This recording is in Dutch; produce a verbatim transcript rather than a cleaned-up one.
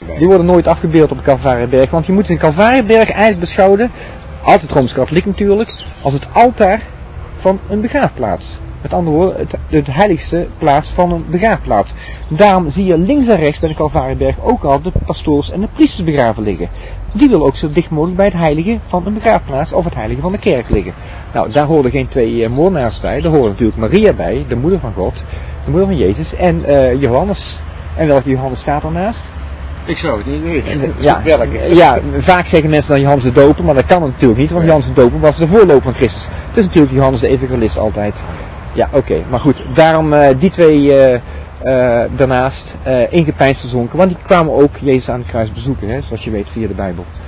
Nee. Die worden nooit afgebeeld op de Calvarieberg. Want je moet een Calvarieberg eigenlijk beschouwen, altijd Rooms-Katholiek natuurlijk, als het altaar van een begraafplaats. Met andere woorden, het, het heiligste plaats van een begraafplaats. Daarom zie je links en rechts bij de Calvarieberg ook al de pastoors en de priesters begraven liggen. Die willen ook zo dicht mogelijk bij het heilige van een begraafplaats of het heilige van de kerk liggen. Nou, daar hoorden geen twee uh, moordenaars bij. Daar hoort natuurlijk Maria bij, de moeder van God, de moeder van Jezus en uh, Johannes. En welke Johannes staat ernaast? Ik zou het niet weten. Ja, ja, vaak zeggen mensen dan Johannes de Doper, maar dat kan natuurlijk niet, want Nee. Johannes de Doper was de voorloper van Christus. Het is natuurlijk Johannes de Evangelist altijd. Ja, oké, okay. Maar goed, daarom uh, die twee uh, uh, daarnaast uh, ingepijnst verzonken, want die kwamen ook Jezus aan het kruis bezoeken, hè, zoals je weet via de Bijbel.